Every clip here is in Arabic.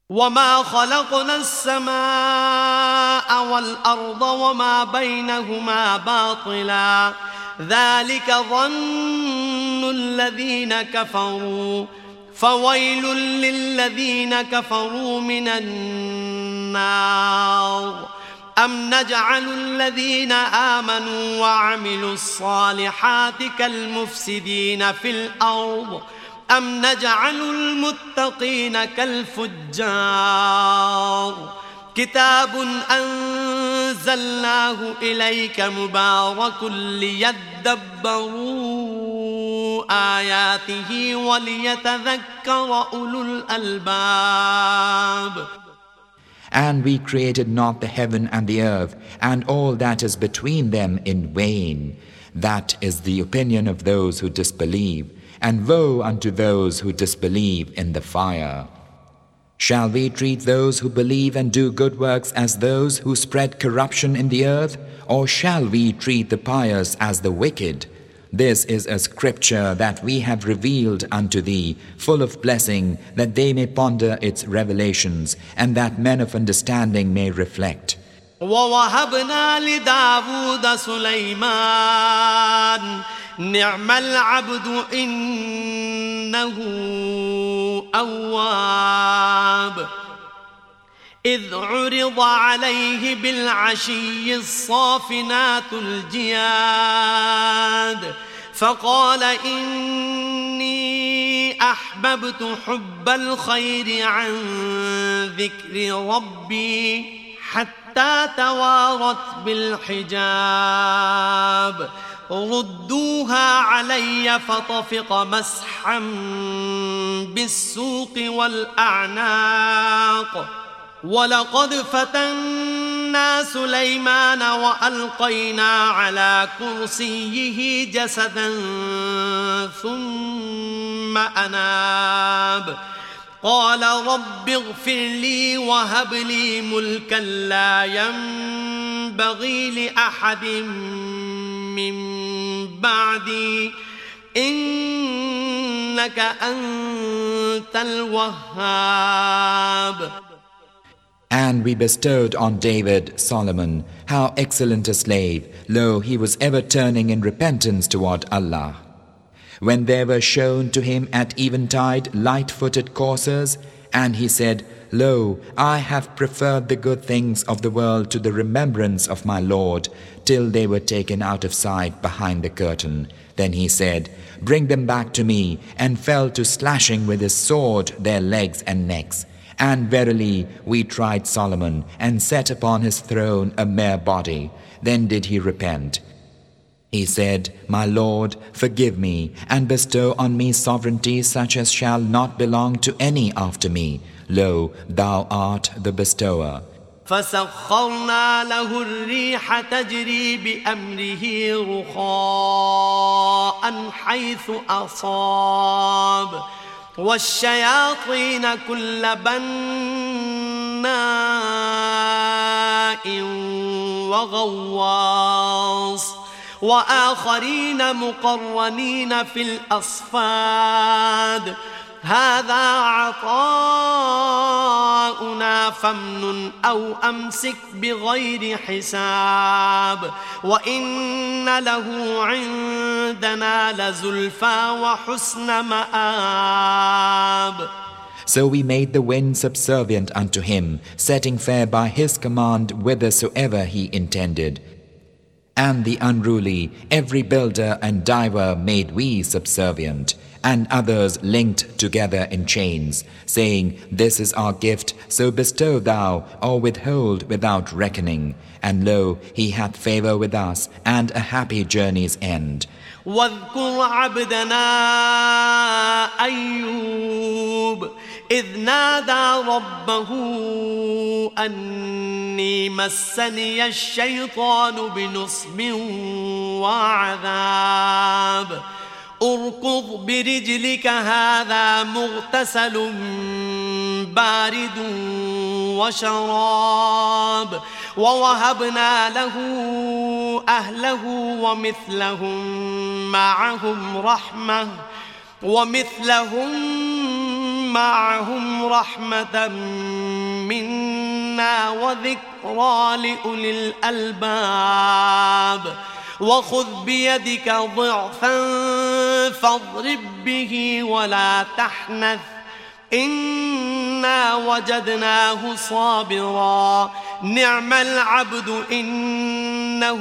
وما خلقنا السماء والأرض وما بينهما باطلا ذلك ظن الذين كفروا فويل للذين كفروا من النار أم نجعل الذين آمنوا وعملوا الصالحات كالمفسدين في الأرض أم نجعل المتقين كالفجار كتاب أنزلناه إليك مبارك ليدبروا آياته وليتذكر أولو الألباب. And we created not the heaven and the earth and all that is between them in vain. That is the opinion of those who disbelieve, and woe unto those who disbelieve in the fire. Shall we treat those who believe and do good works as those who spread corruption in the earth, or shall we treat the pious as the wicked? This is a scripture that we have revealed unto thee, full of blessing, that they may ponder its revelations, and that men of understanding may reflect. وَوَهَبْنَا لِدَاوُودَ سُلَيْمَانَ نِعْمَ الْعَبْدُ إِنَّهُ أَوَّابٌ إِذْ عُرِضَ عَلَيْهِ بِالْعَشِيِّ الصَّافِنَاتُ الْجِيَادُ فقال إني أحببت حب الخير عن ذكر ربي حتى توارت بالحجاب ردوها علي فطفق مسحا بالسوق والأعناق ولقد فتنا سليمان وألقينا على كرسيه جسدا ثم أناب قال رب اغفر لي وهب لي ملكا لا ينبغي لأحد من بعدي إنك أنت الوهاب. And we bestowed on David Solomon, how excellent a slave, lo, he was ever turning in repentance toward Allah. When there were shown to him at eventide light-footed coursers, and he said, Lo, I have preferred the good things of the world to the remembrance of my Lord, till they were taken out of sight behind the curtain. Then he said, Bring them back to me, and fell to slashing with his sword their legs and necks. And verily we tried Solomon, and set upon his throne a mere body. Then did he repent. He said, My Lord, forgive me, and bestow on me sovereignty such as shall not belong to any after me. Lo, thou art the bestower. فسخرنا له الريح تجري بأمره رخاء حيث أصاب والشياطين كل بناء وغواص وآخرين مقرنين في الأصفاد هذا عطاؤنا فامنن أو أمسك بغير حساب وإن له عندنا لزلفى وحسن مآب. So we made the wind subservient unto him, setting fair by his command whithersoever he intended. And the unruly, every builder and diver made we subservient, and others linked together in chains, saying, This is our gift, so bestow thou, or withhold without reckoning. And lo, he hath favor with us, and a happy journey's end. واذكر عبدنا أيوب إذ نادى ربه أني مسني الشيطان بنصب وعذاب اركض برجلك هذا مغتسل بارد وشراب ووهبنا له أهله ومثلهم معهم رحمة منا وذكرى لأولي الألباب وخذ بيدك ضغثا فاضرب به ولا تحنث إنا وجدناه صابرا نعم العبد إنه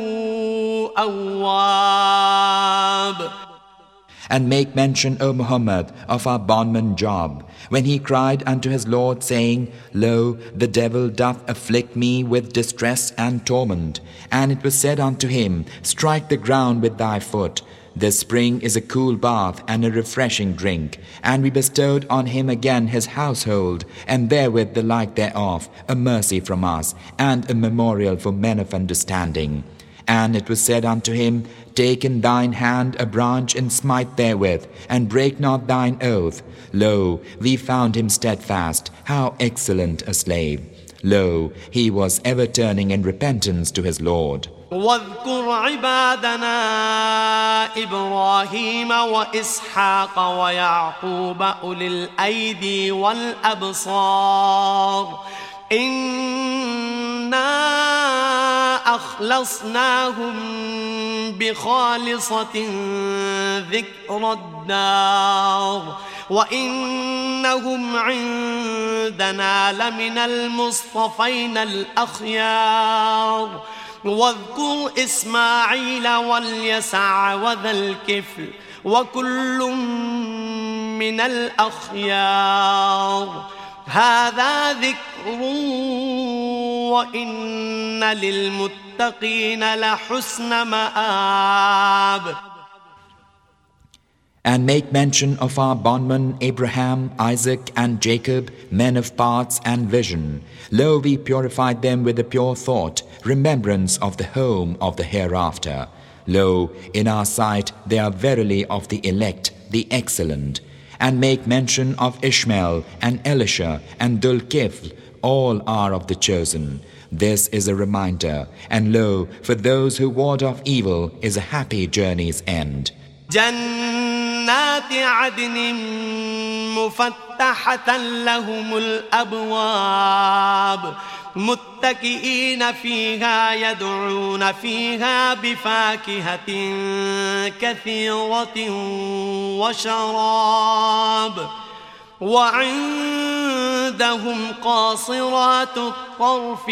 أواب. And make mention, O Muhammad, of our bondman Job, when he cried unto his Lord, saying, Lo, the devil doth afflict me with distress and torment. And it was said unto him, Strike the ground with thy foot. The spring is a cool bath and a refreshing drink. And we bestowed on him again his household, and therewith the like thereof, a mercy from us, and a memorial for men of understanding. And it was said unto him, Take in thine hand a branch and smite therewith, and break not thine oath. Lo, we found him steadfast, how excellent a slave. Lo, he was ever turning in repentance to his Lord. واذكر عبادنا إبراهيم وإسحاق ويعقوب أولي الأيدي والأبصار إنا أخلصناهم بخالصة ذكر الدار وإنهم عندنا لمن المصطفين الأخيار. واذكر إسماعيل واليسع وذا الكفل وكل من الأخيار. هذا ذكر وإن للمتقين لحسن مآب. And make mention of our bondmen Abraham, Isaac, and Jacob, men of parts and vision. Lo, we purified them with a pure thought, remembrance of the home of the hereafter. Lo, in our sight they are verily of the elect, the excellent. And make mention of Ishmael and Elisha and Dhul-Kifl, all are of the chosen. This is a reminder, and lo, for those who ward off evil is a happy journey's end. جنات عدن مفتحة لهم الأبواب متكئين فيها يدعون فيها بفاكهة كثيرة وشراب وعندهم قاصرات الطرف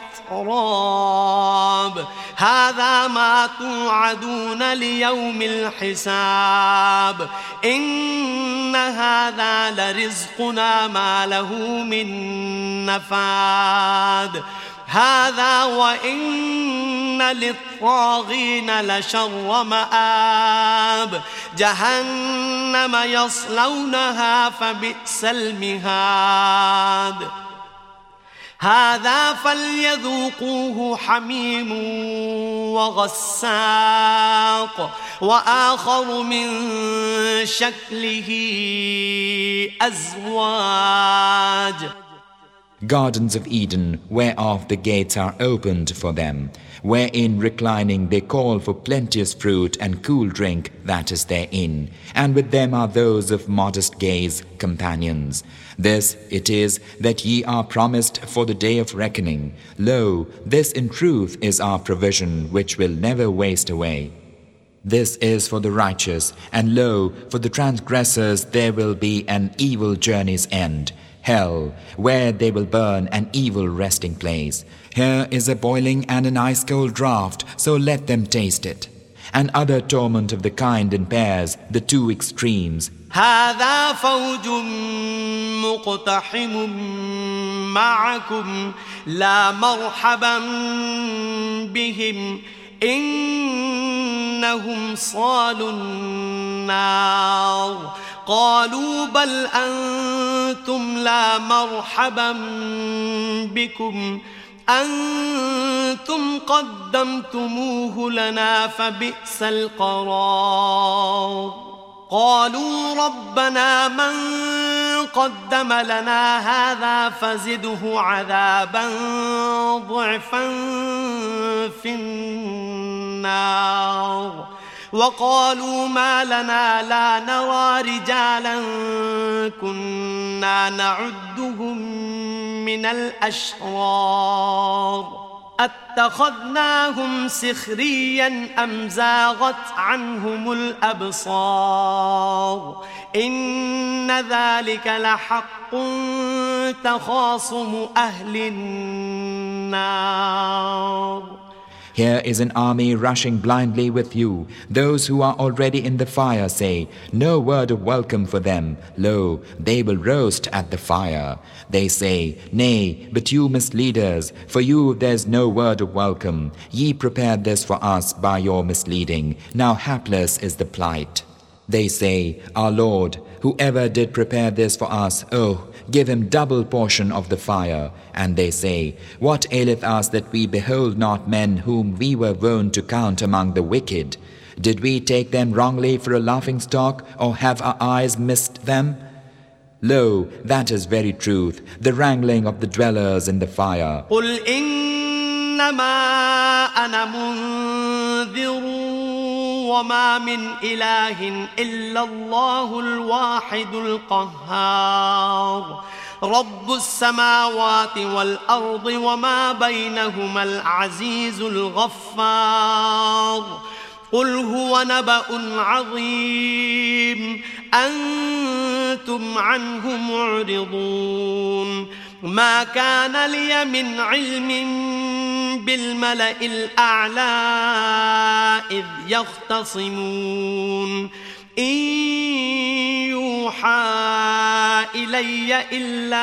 أتراب. هذا ما توعدون ليوم الحساب إن هذا لرزقنا ما له من نفاد. هذا وإن للطاغين لشر مآب جهنم يصلونها فبئس المهاد. هذا فليذوقوه حميم وغساق وآخر من شكله أزواج. Gardens of Eden, whereof the gates are opened for them, wherein reclining they call for plenteous fruit and cool drink that is therein, and with them are those of modest gaze, companions. This it is that ye are promised for the day of reckoning. Lo, this in truth is our provision which will never waste away. This is for the righteous, and lo, for the transgressors there will be an evil journey's end. Hell, where they will burn, an evil resting place. Here is a boiling and an ice-cold draught, so let them taste it. And other torment of the kind in pairs, the two extremes. هذا فوج مقتحم معكم لا مرحبا بهم إنهم صالوا النار. قالوا بل أنتم لا مرحبا بكم أنتم قدمتموه لنا فبئس القرار. قالوا ربنا من قدم لنا هذا فزده عذابا ضعفا في النار وقالوا ما لنا لا نرى رجالا كنا نعدهم من الأشرار أتخذناهم سخريا أم زاغت عنهم الأبصار إن ذلك لحق تخاصم أهل النار. Here is an army rushing blindly with you. Those who are already in the fire say, no word of welcome for them. Lo, they will roast at the fire. They say, nay, but you misleaders, for you there's no word of welcome. Ye prepared this for us by your misleading. Now hapless is the plight. They say, our Lord, whoever did prepare this for us, oh, give him double portion of the fire. And they say, what aileth us that we behold not men whom we were wont to count among the wicked? Did we take them wrongly for a laughingstock, or have our eyes missed them? Lo, that is very truth, the wrangling of the dwellers in the fire. قل إنما أنا منذر وما من إله إلا الله الواحد القهار رب السماوات والأرض وما بينهما العزيز الغفار قل هو نبأ عظيم أنتم عنه معرضون ما كان لي من علم بالملأ الأعلى إذ يختصمون إن يوحى إلي إلا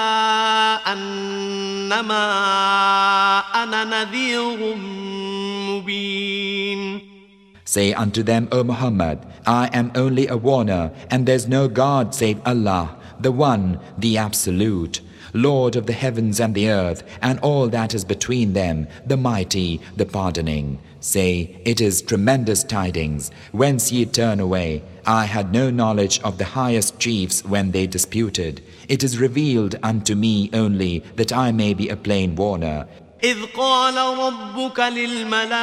أنما أنا نذير مبين. Say unto them, O Muhammad, I am only a warner, and there's no God save Allah, the One, the Absolute, Lord of the heavens and the earth, and all that is between them, the Mighty, the Pardoning. Say, it is tremendous tidings, whence ye turn away. I had no knowledge of the highest chiefs when they disputed. It is revealed unto me only that I may be a plain warner. إذ قال ربك للملائكة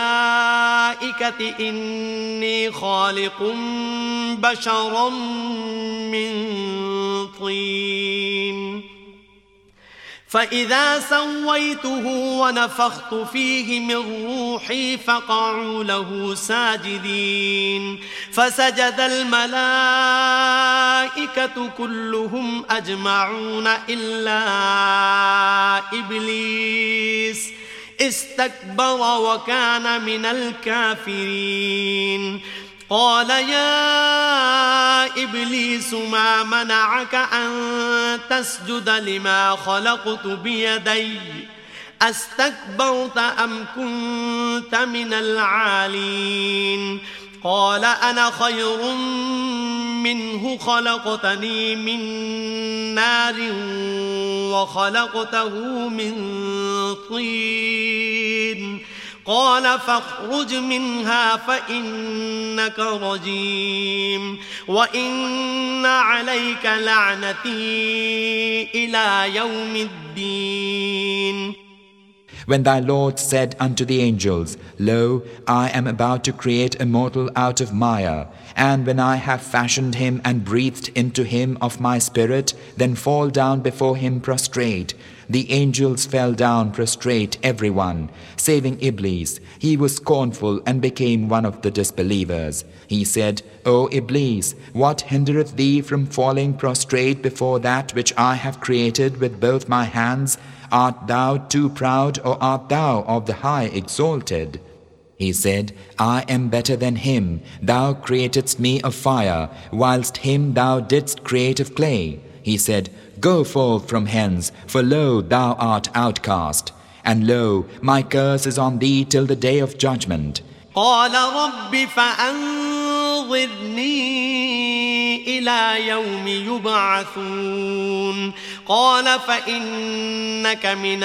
إني خالق بشرا من طين فإذا سويته ونفخت فيه من روحي فقعوا له ساجدين فسجد الملائكة كلهم أجمعون إلا إبليس استكبر وكان من الكافرين قال يا إبليس ما منعك أن تسجد لما خلقت بيدي أستكبرت أم كنت من العالين قال أنا خير منه خلقتني من نار وخلقته من طين قال فاخرج منها فإنك رجيم وإن عليك لعنتي إلى يوم الدين. When thy Lord said unto the angels, Lo, I am about to create a mortal out of Maya, and when I have fashioned him and breathed into him of my spirit, then fall down before him prostrate. The angels fell down prostrate everyone, saving Iblis. He was scornful and became one of the disbelievers. He said, O Iblis, what hindereth thee from falling prostrate before that which I have created with both my hands? Art thou too proud, or art thou of the high exalted? He said, I am better than him. Thou createdst me of fire, whilst him thou didst create of clay. He said, Go forth from hence, for lo, thou art outcast. And lo, my curse is on thee till the day of judgment. قال رب فأنظرني إلى يوم يبعثون قال فإنك من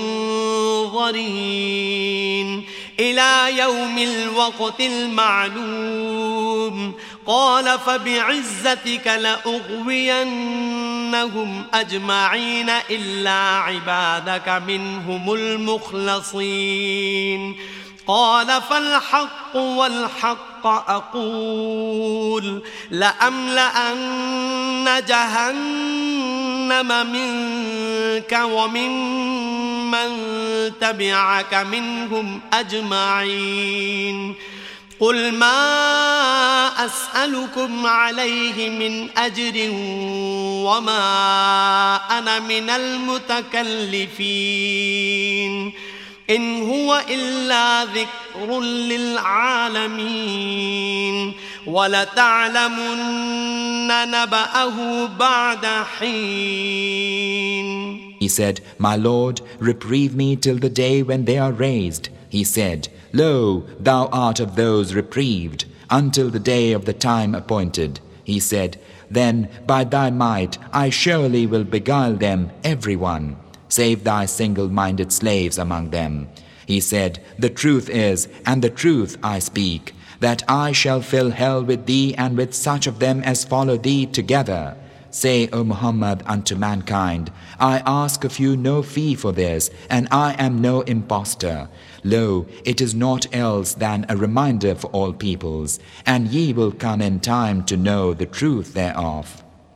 المنظرين إلى يوم الوقت المعلوم قال فبعزتك لأغوينهم أجمعين إلا عبادك منهم المخلصين قال فالحق والحق الحق أقول لأملأن جهنم منك وممن تبعك منهم أجمعين قل ما أسألكم عليه من أجر وما أنا من المتكلفين إن هو إلا ذكر للعالمين ولتعلمن نبأه بعد حين. He said, My Lord, reprieve me till the day when they are raised. He said, Lo, thou art of those reprieved, until the day of the time appointed. He said, Then by thy might I surely will beguile them, everyone, save thy single-minded slaves among them. He said, The truth is, and the truth I speak, that I shall fill hell with thee and with such of them as follow thee together. Say, O Muhammad, unto mankind, I ask of you no fee for this, and I am no impostor. Lo, it is naught else than a reminder for all peoples, and ye will come in time to know the truth thereof.